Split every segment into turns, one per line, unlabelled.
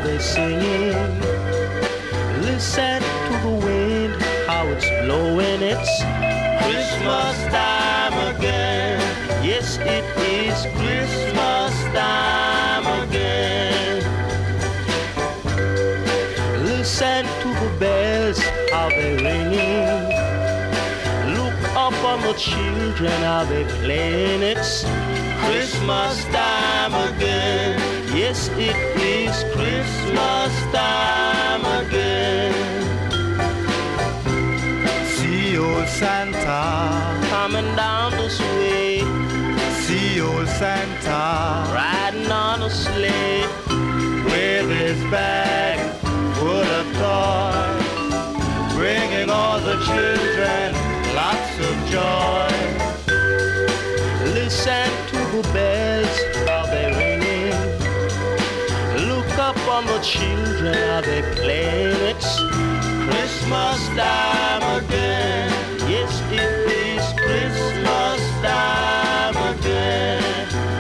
they're singing. Listen to the wind, how it's blowing. It's Christmas time again. Yes, it is Christmas time again. Listen to the bells, how they're ringing. Look up on the children, how they're playing. It's Christmas time again. Yes, it is Christmas time again.
See old Santa
Coming down this way,
see old Santa
riding on a sleigh,
with his bag full of toys, bringing all the children lots of joy.
listen to the bells, how they're ringing. Look up on the children, how they're playing. It's Christmas time again. Yes, it is Christmas time again.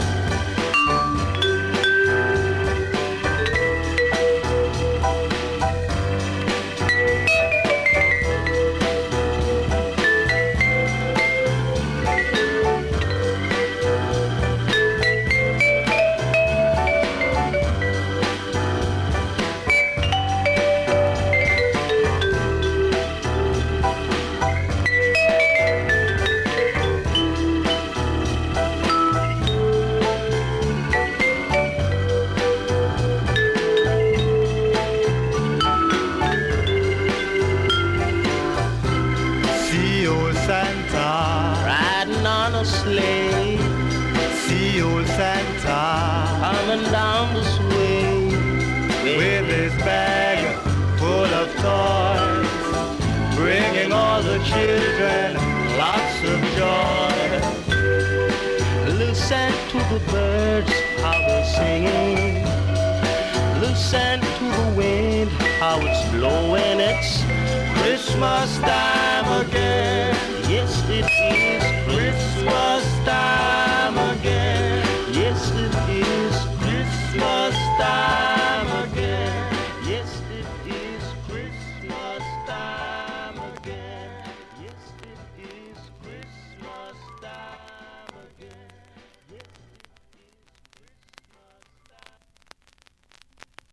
See old Santa
Riding on a sleigh,
see old Santa
coming down this way,
with his bag full of toys, bringing all the children lots of joy.
Listen to the birds, how they're singing. Listen to the wind, how it's blowing. It's Christmas time again. Yes, it is Christmas time.